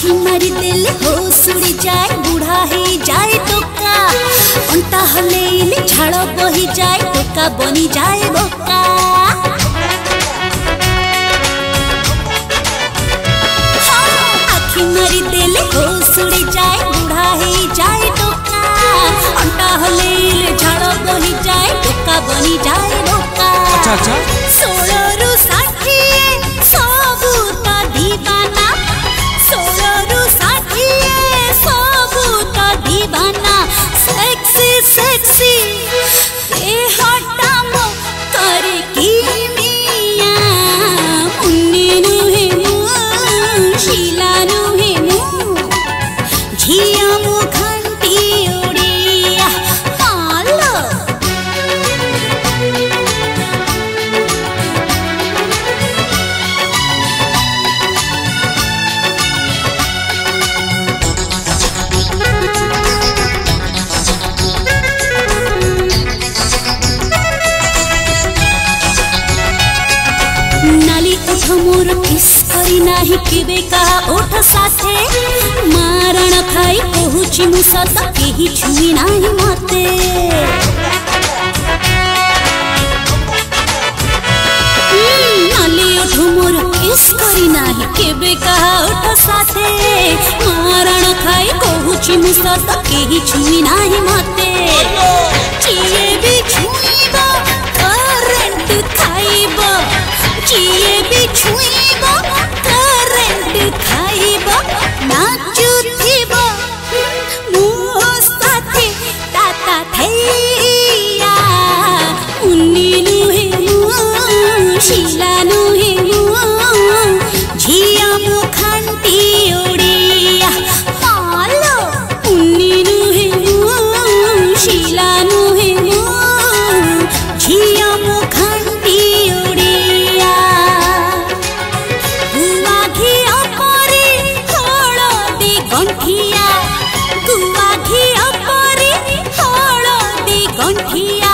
आखी मारी देले होश उड़ी जाए बूढ़ा ही जाए टोका अंता हलेले झाड़ बही जाए टोका बनी जाए बोका आखी मारी देले होश उड़ी जाए बूढ़ा ही जाए टोका अंता हलेले झाड़ बही जाए टोका बनी जाए बोका अच्छा 16 रु 60 सबू तो दीवाना 16 रु 60 सबू तो दीवाना सेक्सी सेक्सी ए हटा मो करे की मिया मुन्नी नुहे मु शीला नुहे मु झिया मु घंटी उड़िया मालो नाली उठ मोर किस करी नाही केबे कहा ओठ साथे मारण खाई कहूची मु सत केही छुई नाही मते नाली उठ मोर किस करी नाही केबे कहा ओठ साथे मारण खाई कहूची मु सत केही छुई नाही मते चिए भी छुईबा करंट खाइबा चिए भी छुईबा करंट खाइबा नाचुथिबा मुह साथे ताता थैया उन्नी नुहे मु शीला नुहे मु झिया मु घंटी उड़िया मालो उन्नी नुहे मु शीला नुहे मु झिया मु घंटी उड़िया गुआ घिया परी हळदी गंठिया गुआ घिया परी हळदी गंठिया